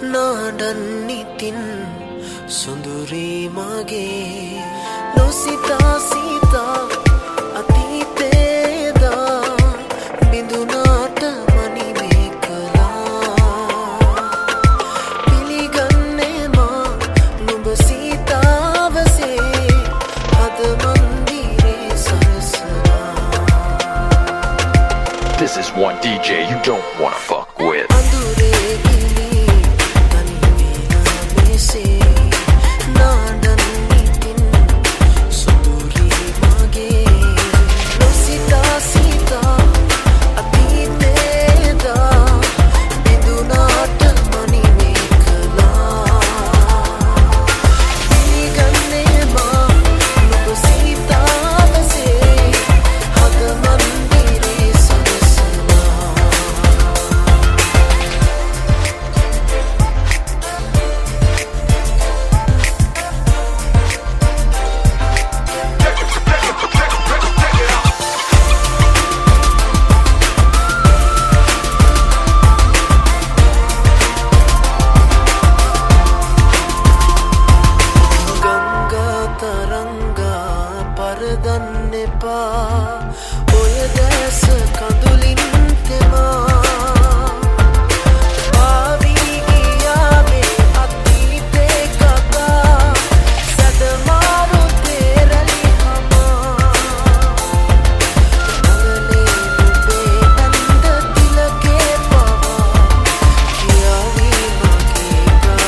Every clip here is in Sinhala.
නාඩන්නිතින් සොඳුරි මගේ නොසිතා සිතා අතීතේදා බිඳුනාට මනිමේ කළා පිළිගන්නේ මා නුඹ සීතාවසේ අද මන්දිරේ සරසනා. This is one DJ you don't wanna fuck with. ඔය දැස කඳුලින් තෙමා ආවී ගියාවේ අතීතේ කතා සැදමාරු තේරලි හමා නගලේ නුඹේ ඇඳ තිලකේ පවා කියාවී මගේ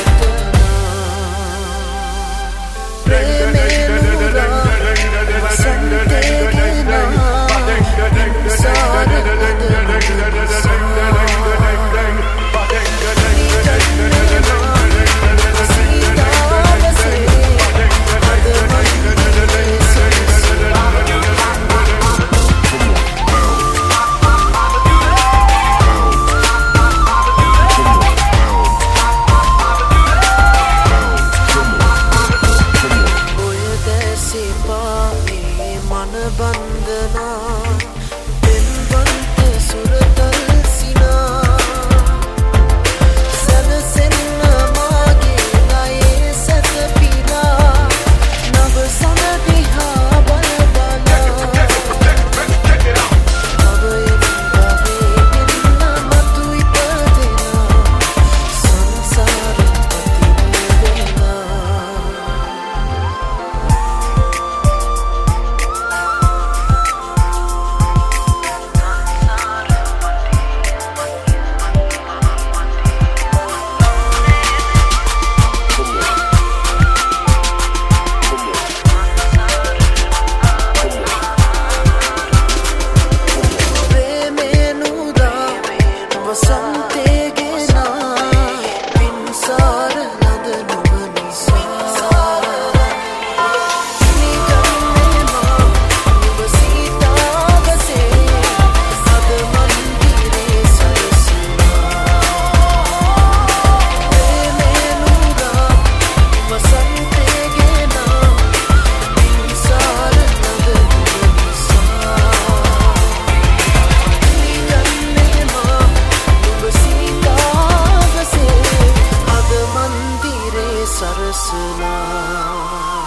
ප්‍රාර්ථනා ප්‍රේමේ නුරා बंदना दिन बनते सुरतल सिना सन सिन मागे नए सत पीना नव सन दिहा बल बना अब इन बागे बिन्ना मतु इपदेना संसार पति देना सरसना